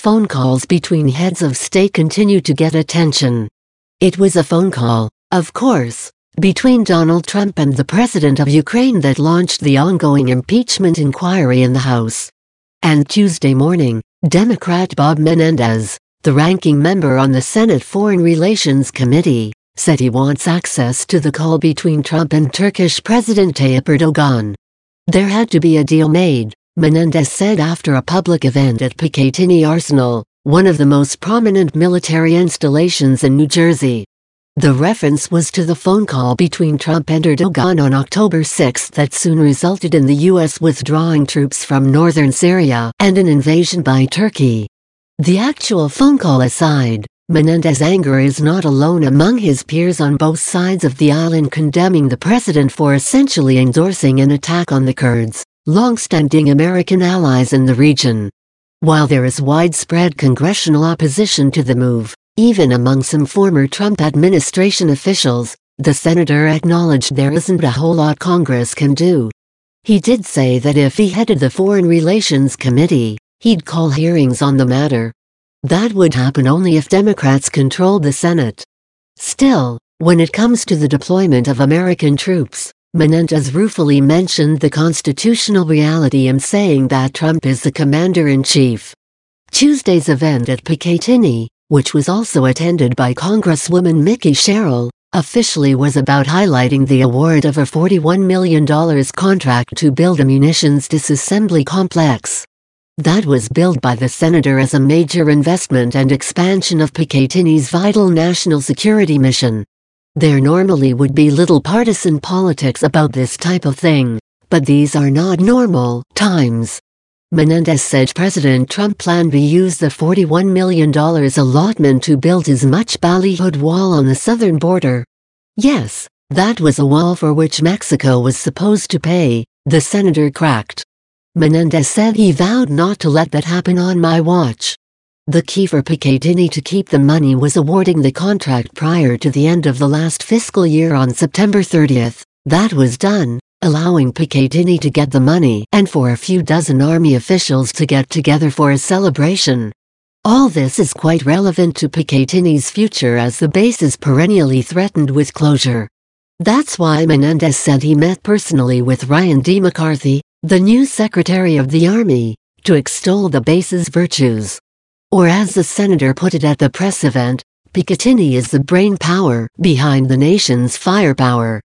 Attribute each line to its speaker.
Speaker 1: phone calls between heads of state continue to get attention. It was a phone call, of course, between Donald Trump and the president of Ukraine that launched the ongoing impeachment inquiry in the House. And Tuesday morning, Democrat Bob Menendez, the ranking member on the Senate Foreign Relations Committee, said he wants access to the call between Trump and Turkish President Tayyip Erdogan. There had to be a deal made, Menendez said after a public event at Picatinny Arsenal, one of the most prominent military installations in New Jersey. The reference was to the phone call between Trump and Erdogan on October 6 that soon resulted in the U.S. withdrawing troops from northern Syria and an invasion by Turkey. The actual phone call aside, Menendez's anger is not alone among his peers on both sides of the aisle in condemning the president for essentially endorsing an attack on the Kurds, long-standing American allies in the region. While there is widespread congressional opposition to the move, even among some former Trump administration officials, the senator acknowledged there isn't a whole lot Congress can do. He did say that if he headed the Foreign Relations Committee, he'd call hearings on the matter. That would happen only if Democrats controlled the Senate. Still, when it comes to the deployment of American troops, Menendez ruefully mentioned the constitutional reality in saying that Trump is the commander-in-chief. Tuesday's event at Picatinny, which was also attended by Congresswoman Mickey Sherrill, officially was about highlighting the award of a $41 million contract to build a munitions disassembly complex. That was billed by the senator as a major investment and expansion of Picatinny's vital national security mission. There normally would be little partisan politics about this type of thing, but these are not normal times. Menendez said President Trump planned to use the $41 million allotment to build his much ballyhooed wall on the southern border. Yes, that was a wall for which Mexico was supposed to pay, the senator cracked. Menendez said he vowed not to let that happen on my watch. The key for Picatinny to keep the money was awarding the contract prior to the end of the last fiscal year on September 30. That was done, allowing Picatinny to get the money and for a few dozen Army officials to get together for a celebration. All this is quite relevant to Picatinny's future as the base is perennially threatened with closure. That's why Menendez said he met personally with Ryan D. McCarthy, the new Secretary of the Army, to extol the base's virtues. Or as the senator put it at the press event, Picatinny is the brain power behind the nation's firepower.